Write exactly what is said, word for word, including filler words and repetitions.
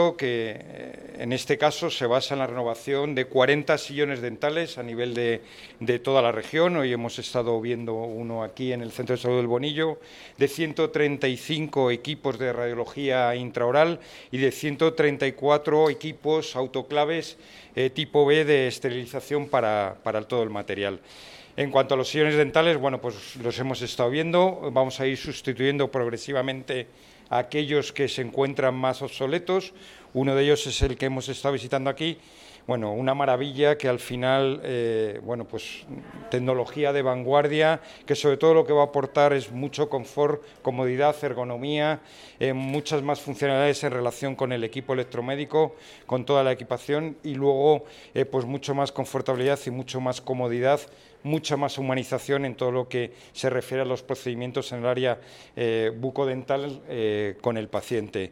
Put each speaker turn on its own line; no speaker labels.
que eh, en este caso se basa en la renovación de cuarenta sillones dentales a nivel de, de toda la región. Hoy hemos estado viendo uno aquí en el Centro de Salud del Bonillo, de ciento treinta y cinco equipos de radiología intraoral y de ciento treinta y cuatro equipos autoclaves eh, tipo B de esterilización para, para todo el material. En cuanto a los sillones dentales, bueno, pues los hemos estado viendo, vamos a ir sustituyendo progresivamente a aquellos que se encuentran más obsoletos. Uno de ellos es el que hemos estado visitando aquí. Bueno, una maravilla que al final, eh, bueno, pues tecnología de vanguardia, que sobre todo lo que va a aportar es mucho confort, comodidad, ergonomía, eh, muchas más funcionalidades en relación con el equipo electromédico, con toda la equipación y luego, eh, pues mucho más confortabilidad y mucho más comodidad, mucha más humanización en todo lo que se refiere a los procedimientos en el área eh, bucodental eh, con el paciente.